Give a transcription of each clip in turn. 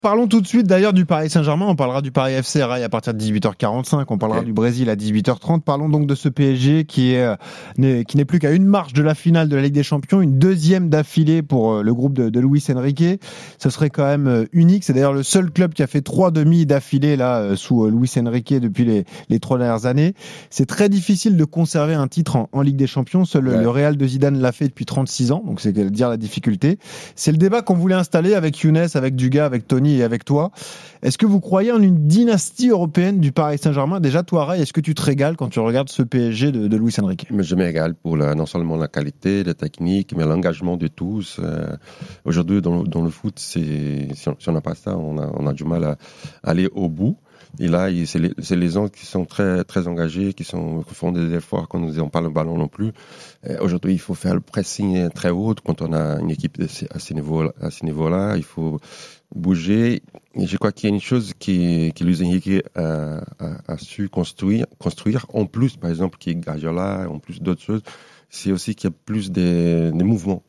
Parlons tout de suite d'ailleurs du Paris Saint-Germain. On parlera du Paris FC Rail à partir de 18h45. On parlera du Brésil à 18h30. Parlons donc de ce PSG qui n'est plus qu'à une marche de la finale de la Ligue des Champions, une deuxième d'affilée pour le groupe de Luis Enrique. Ce serait quand même unique. C'est d'ailleurs le seul club qui a fait 3 demi d'affilée là sous Luis Enrique depuis les 3 dernières années. C'est très difficile de conserver un titre en Ligue des Champions. Seul le Real de Zidane l'a fait depuis 36 ans. Donc c'est dire la difficulté. C'est le débat qu'on voulait installer avec Younes, avec Dugas, avec Tony et avec toi. Est-ce que vous croyez en une dynastie européenne du Paris Saint-Germain? Déjà, toi, Ray, est-ce que tu te régales quand tu regardes ce PSG de Luis Enrique? Mais je me régale pour non seulement la qualité, la technique, mais l'engagement de tous. Aujourd'hui, dans le foot, si on n'a pas ça, on a du mal à aller au bout. Et là, c'est les gens qui sont très, très engagés, qui font des efforts quand nous n'avons pas le ballon non plus. Aujourd'hui, il faut faire le pressing très haut quand on a une équipe à ce niveau-là. Il faut bouger. Et je crois qu'il y a une chose qui Luis Enrique a su construire en plus, par exemple, qui est Guardiola, en plus d'autres choses. C'est aussi qu'il y a plus des mouvements.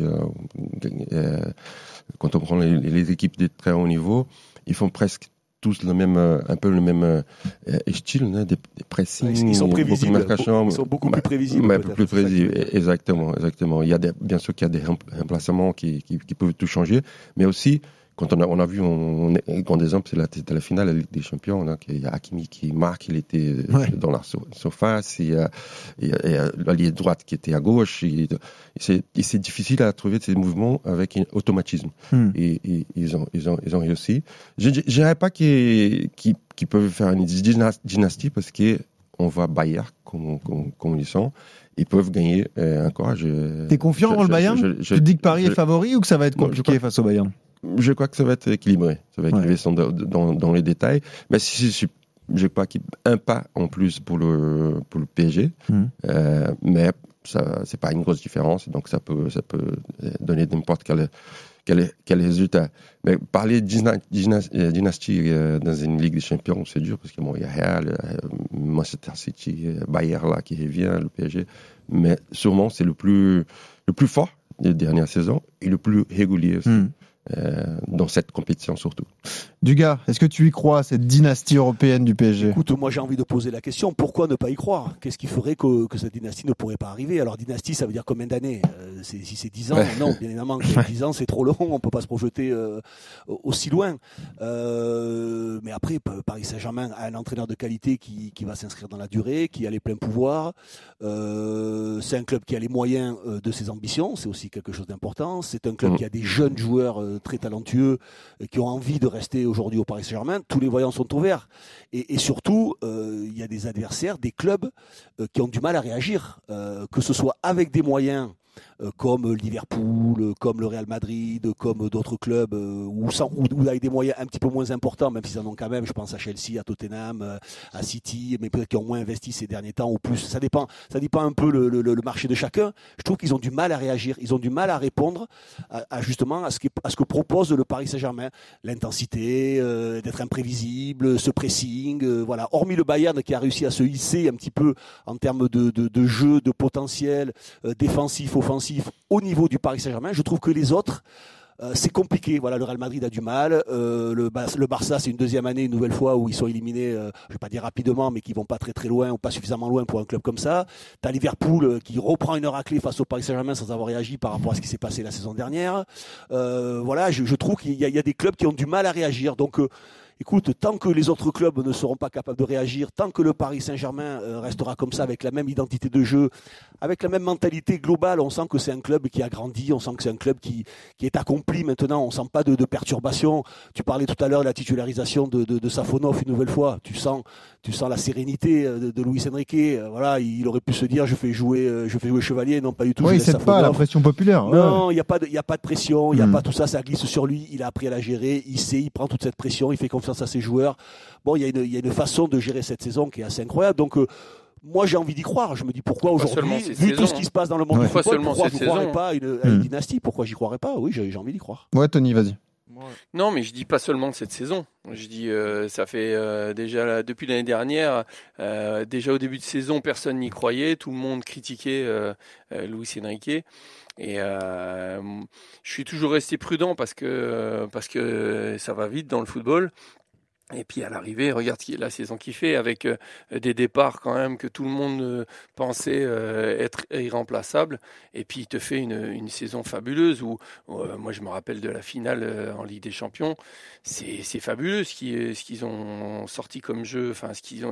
Quand on prend les équipes de très haut niveau, ils font presque tous un peu le même style, hein, des pressings. Ils sont prévisibles. Ils sont beaucoup plus prévisibles. Plus prévisibles, exactement. Il y a bien sûr qu'il y a des remplacements qui peuvent tout changer, mais aussi, quand on a vu, un grand exemple, c'est la finale de la Ligue des Champions, hein, il y a Hakimi qui marque, il était dans la surface, il y a l'allié droite qui était à gauche, c'est difficile à trouver ces mouvements avec un automatisme. Et ils ont réussi. Je dirais pas qu'ils peuvent faire une dynastie parce qu'on voit Bayern comme ils sont. Ils peuvent gagner encore. T'es confiant dans le Bayern? Tu dis que Paris est favori ou que ça va être compliqué face au Bayern? Je crois que ça va être équilibré. Ça va être équilibré dans les détails. Mais je crois qu'il y a un pas en plus pour le PSG. Mais ça, c'est pas une grosse différence. Donc ça peut donner n'importe quel résultat. Mais parler de dynastie dans une Ligue des Champions, c'est dur parce que il y a Real, Manchester City, Bayern là qui revient, le PSG. Mais sûrement c'est le plus fort des dernières saisons et le plus régulier aussi. Dans cette compétition surtout. Dugas, est-ce que tu y crois, cette dynastie européenne du PSG? Écoute, moi j'ai envie de poser la question, pourquoi ne pas y croire? Qu'est-ce qui ferait que cette dynastie ne pourrait pas arriver? Alors dynastie, ça veut dire combien d'années? Si c'est 10 ans, non, bien évidemment, 10 ans c'est trop long, on ne peut pas se projeter aussi loin. Mais après, Paris Saint-Germain a un entraîneur de qualité qui va s'inscrire dans la durée, qui a les pleins pouvoirs. C'est un club qui a les moyens de ses ambitions, c'est aussi quelque chose d'important. C'est un club qui a des jeunes joueurs très talentueux qui ont envie de rester aujourd'hui au Paris Saint-Germain. Tous les voyants sont ouverts. Et surtout, il y a des adversaires, des clubs qui ont du mal à réagir, que ce soit avec des moyens comme Liverpool, comme le Real Madrid, comme d'autres clubs ou avec des moyens un petit peu moins importants, même s'ils en ont quand même. Je pense à Chelsea, à Tottenham, à City, mais peut-être qu'ils ont moins investi ces derniers temps ou plus. Ça dépend un peu le marché de chacun. Je trouve qu'ils ont du mal à réagir, ils ont du mal à répondre justement à ce que propose le Paris Saint-Germain. L'intensité, d'être imprévisible, ce pressing, voilà. Hormis le Bayern qui a réussi à se hisser un petit peu en termes de jeu, de potentiel défensif, offensif au niveau du Paris Saint-Germain. Je trouve que les autres, c'est compliqué. Voilà, le Real Madrid a du mal. Le Barça, c'est une deuxième année, une nouvelle fois où ils sont éliminés, je vais pas dire rapidement, mais qui vont pas très très loin ou pas suffisamment loin pour un club comme ça. T'as Liverpool qui reprend une raclée face au Paris Saint-Germain sans avoir réagi par rapport à ce qui s'est passé la saison dernière. Voilà, je trouve qu'il y a des clubs qui ont du mal à réagir. Donc écoute, tant que les autres clubs ne seront pas capables de réagir, tant que le Paris Saint-Germain restera comme ça avec la même identité de jeu, avec la même mentalité globale, on sent que c'est un club qui a grandi, on sent que c'est un club qui est accompli maintenant, on sent pas de perturbation. Tu parlais tout à l'heure de la titularisation de Safonov une nouvelle fois, tu sens la sérénité de Luis Enrique. Voilà, il aurait pu se dire je fais jouer Chevalier, non pas du tout. Oui, c'est pas la pression populaire. Non, il y a pas de pression, il y a pas tout ça, ça glisse sur lui, il a appris à la gérer, il prend toute cette pression, il fait confiance à ses joueurs. Bon, il y a une façon de gérer cette saison qui est assez incroyable. Donc moi j'ai envie d'y croire. Je me dis pourquoi aujourd'hui, vu tout ce qui se passe dans le monde du football, pourquoi je ne croirais pas à une dynastie? Pourquoi j'y croirais pas? Oui, j'ai envie d'y croire. Ouais, Tony, vas-y. Non, mais je dis pas seulement de cette saison. Je dis, ça fait déjà depuis l'année dernière, déjà au début de saison, personne n'y croyait, tout le monde critiquait Luis Enrique. Et je suis toujours resté prudent parce que ça va vite dans le football. Et puis à l'arrivée, regarde la saison qu'il fait avec des départs quand même que tout le monde pensait être irremplaçables. Et puis il te fait une saison fabuleuse où moi je me rappelle de la finale en Ligue des Champions. C'est fabuleux ce qu'ils ont sorti comme jeu. Enfin,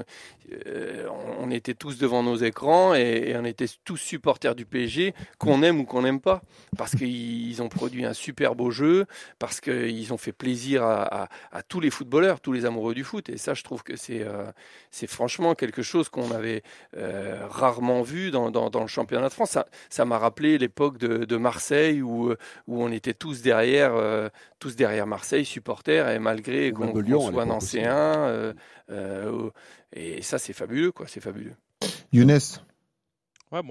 on était tous devant nos écrans et on était tous supporters du PSG, qu'on aime ou qu'on n'aime pas, parce qu'ils ont produit un super beau jeu, parce qu'ils ont fait plaisir à tous les footballeurs, tous les amoureux du foot. Et ça, je trouve que c'est franchement quelque chose qu'on avait rarement vu dans le championnat de France. Ça m'a rappelé l'époque de Marseille où on était tous derrière Marseille, supporters, et malgré qu'on soit nancéen. Et ça, c'est fabuleux, quoi. C'est fabuleux. Younes. Ouais,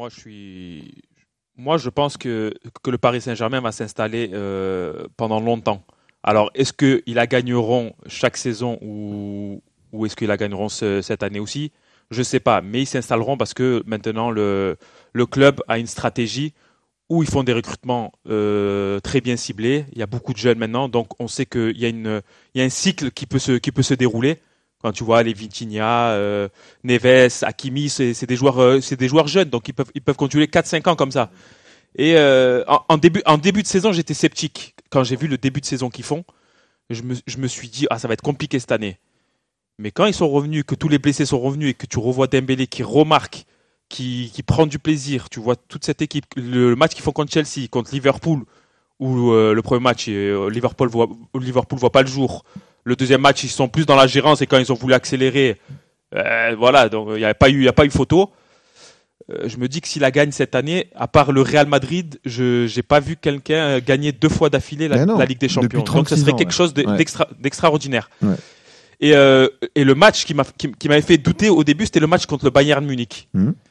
moi, je pense que le Paris Saint-Germain va s'installer pendant longtemps. Alors, est-ce qu'ils la gagneront chaque saison ou est-ce qu'ils la gagneront cette année aussi ? Je ne sais pas, mais ils s'installeront parce que maintenant, le club a une stratégie où ils font des recrutements très bien ciblés. Il y a beaucoup de jeunes maintenant, donc on sait qu'il y a un cycle qui peut se dérouler. Quand tu vois les Vitinha, Neves, Hakimi, c'est des joueurs jeunes, donc ils peuvent continuer 4-5 ans comme ça. Et en début de saison, j'étais sceptique. Quand j'ai vu le début de saison qu'ils font, je me suis dit ça va être compliqué cette année. Mais quand ils sont revenus, que tous les blessés sont revenus et que tu revois Dembélé qui remarque, qui prend du plaisir, tu vois toute cette équipe, le match qu'ils font contre Chelsea, contre Liverpool, où le premier match Liverpool voit pas le jour. Le deuxième match, ils sont plus dans la gérance et quand ils ont voulu accélérer, voilà, donc il y a pas eu photo. Je me dis que s'il la gagne cette année, à part le Real Madrid, je n'ai pas vu quelqu'un gagner 2 fois d'affilée la Ligue des Champions. Donc ce serait quelque chose d'extraordinaire. Ouais. Et le match qui m'avait fait douter au début, c'était le match contre le Bayern Munich.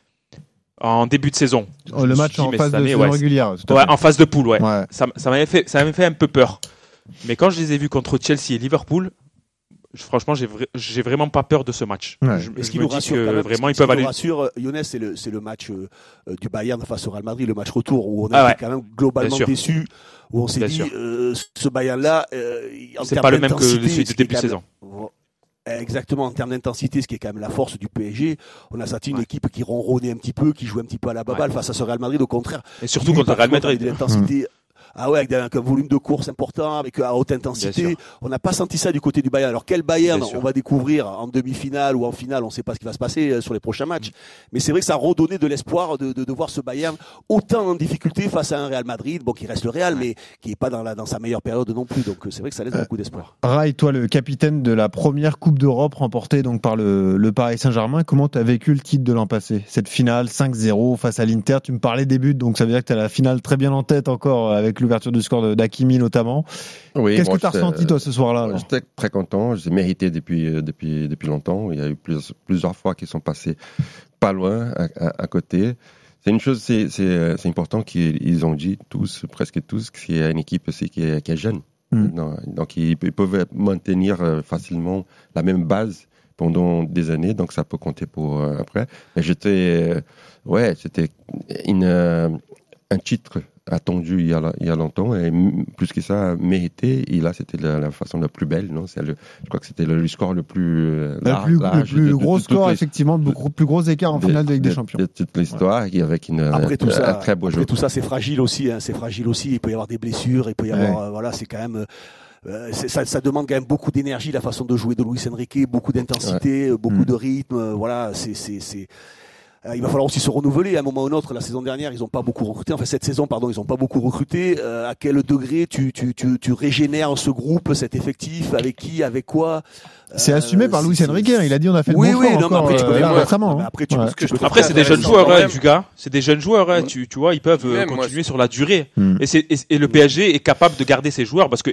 En début de saison. Le match en phase de saison régulière. Ouais, en phase de poule, ouais. Ça m'avait fait un peu peur. Mais quand je les ai vus contre Chelsea et Liverpool, franchement, j'ai vraiment pas peur de ce match. Ouais. Ce qui nous rassure quand même, vraiment, ils peuvent aller. Rassure, Younes, c'est le match du Bayern face au Real Madrid, le match retour où on a été quand même globalement déçus, où on s'est dit ce Bayern-là, c'est pas le même que celui du début de saison. Exactement, en termes d'intensité, ce qui est quand même la force du PSG, on a senti une équipe qui ronronnait un petit peu, qui jouait un petit peu à la baballe face à ce Real Madrid, au contraire. Et surtout contre le Real Madrid. L'intensité. Ah ouais, avec un volume de course important, avec à haute intensité. On n'a pas senti ça du côté du Bayern. Alors quel Bayern on va découvrir en demi-finale ou en finale, on ne sait pas ce qui va se passer sur les prochains matchs. Mais c'est vrai que ça a redonné de l'espoir de voir ce Bayern autant en difficulté face à un Real Madrid, bon qui reste le Real, mais qui n'est pas dans sa meilleure période non plus. Donc c'est vrai que ça laisse beaucoup d'espoir. Rai, toi le capitaine de la première Coupe d'Europe remportée donc par le Paris Saint-Germain, comment tu as vécu le titre de l'an passé ? Cette finale 5-0 face à l'Inter, tu me parlais des buts, donc ça veut dire que tu as la finale très bien en tête encore avec l'ouverture du score d'Hakimi notamment. Oui, qu'est-ce que tu as ressenti toi ce soir-là ? J'étais très content, j'ai mérité depuis longtemps. Il y a eu plusieurs fois qu'ils sont passés pas loin, à côté. C'est une chose, c'est important qu'ils ont dit presque tous, qu'il y a une équipe aussi qui est jeune. Donc ils peuvent maintenir facilement la même base pendant des années, donc ça peut compter pour après. Mais c'était un titre attendu il y a longtemps et plus que ça mérité, et là c'était la façon la plus belle, non ? Je crois que c'était le score le plus large, le plus gros score, effectivement, le plus gros écart en finale de Ligue des Champions. De toute l'histoire, avec un très beau jeu. Tout ça c'est fragile aussi, il peut y avoir des blessures, il peut y avoir c'est quand même ça demande quand même beaucoup d'énergie, la façon de jouer de Luis Enrique, beaucoup d'intensité, beaucoup de rythme, voilà, il va falloir aussi se renouveler à un moment ou un autre. La saison dernière, ils n'ont pas beaucoup recruté. Enfin, cette saison, ils n'ont pas beaucoup recruté. À quel degré tu régénères ce groupe, cet effectif ? Avec qui ? Avec quoi ? C'est assumé par Luis Enrique. Il a dit on a fait le bon choix encore récemment. Après, c'est des jeunes joueurs, du gars. C'est des jeunes joueurs. Tu vois, ils peuvent continuer sur la durée. Et le PSG est capable de garder ces joueurs parce que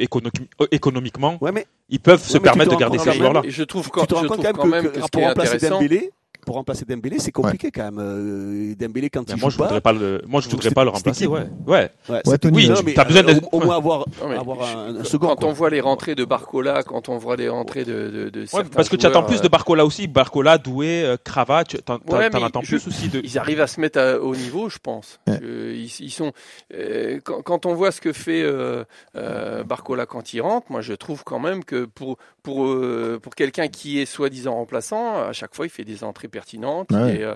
économiquement, ils peuvent se permettre de garder ces joueurs-là. Je trouve quand même que ce qui est intéressant. pour remplacer Dembélé, c'est compliqué quand même. Dembélé quand il moi, joue pas. Je voudrais pas le remplacer. Ouais. Tony, t'as besoin au moins avoir un second. Quand on voit les rentrées de Barcola, quand on voit les rentrées de certains parce que tu attends plus de Barcola aussi. Barcola, Doué, Kravat, t'en attends plus aussi de. Ils arrivent à se mettre au niveau, je pense. Ils sont. Quand on voit ce que fait Barcola quand il rentre, moi je trouve quand même que pour quelqu'un qui est soi-disant remplaçant, à chaque fois il fait des entrées pertinentes. Ouais.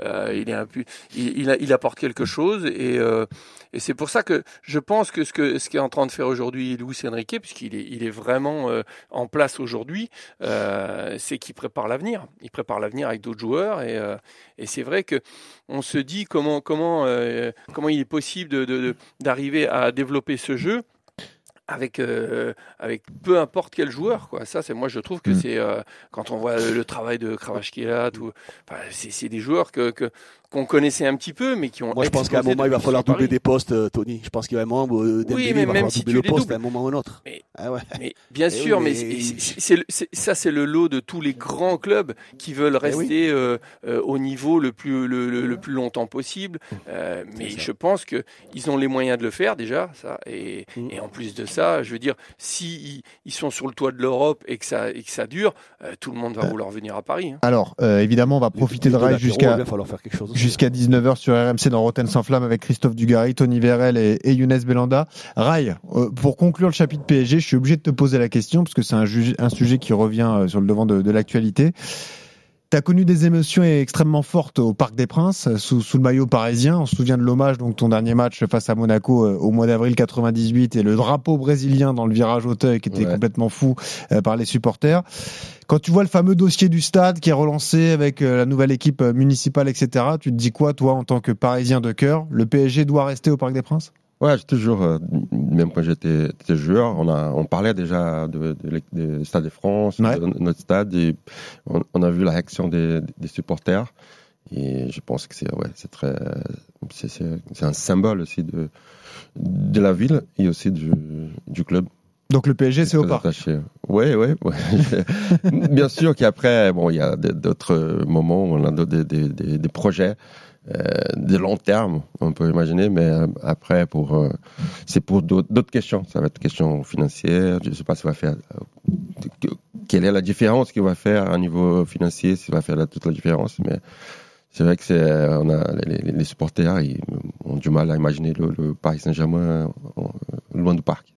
Il apporte quelque chose et c'est pour ça que je pense que ce qu'est en train de faire aujourd'hui Luis Enrique, puisqu'il est vraiment en place aujourd'hui, c'est qu'il prépare l'avenir. Il prépare l'avenir avec d'autres joueurs et c'est vrai que on se dit comment il est possible d'arriver à développer ce jeu avec peu importe quel joueur, quoi. Ça, moi je trouve que c'est quand on voit le travail de Kvaratskhelia, c'est des joueurs qu'on connaissait un petit peu, mais qui ont. Moi, je pense qu'à un moment il va falloir doubler des postes, Tony. Je pense qu'il y a un moment où Dembélé va falloir doubler le poste à un moment ou un autre. Mais bien sûr, mais c'est le lot de tous les grands clubs qui veulent rester au niveau le plus longtemps possible. Mais je pense que ils ont les moyens de le faire déjà, ça. Et en plus de ça, je veux dire, si ils sont sur le toit de l'Europe et que ça dure, tout le monde va vouloir venir à Paris. Alors, évidemment, on va profiter de Rai jusqu'à 19h sur RMC dans Rotten sans flamme avec Christophe Dugarry, Tony Vérel et Younes Belanda. Rai, pour conclure le chapitre PSG, je suis obligé de te poser la question parce que c'est un sujet qui revient sur le devant de l'actualité. Tu as connu des émotions extrêmement fortes au Parc des Princes, sous le maillot parisien. On se souvient de l'hommage, donc ton dernier match face à Monaco au mois d'avril 98 et le drapeau brésilien dans le virage Auteuil qui était complètement fou par les supporters. Quand tu vois le fameux dossier du stade qui est relancé avec la nouvelle équipe municipale, etc., tu te dis quoi, toi, en tant que Parisien de cœur? Le PSG doit rester au Parc des Princes? Ouais, j'ai toujours, même quand j'étais joueur, on parlait déjà de Stade de France, de notre stade, et on a vu la réaction des supporters, et je pense que c'est un symbole aussi de la ville et aussi du club. Donc le PSG, c'est au Parc. Ouais. Bien sûr qu'après, il y a d'autres moments où on a des projets de long terme, on peut imaginer, mais après, c'est pour d'autres questions. Ça va être question financière. Je ne sais pas ce qu'il va faire. Quelle est la différence qu'il va faire à niveau financier, s'il va faire toute la différence, mais c'est vrai que les supporters ils ont du mal à imaginer le Paris Saint-Germain loin du parc.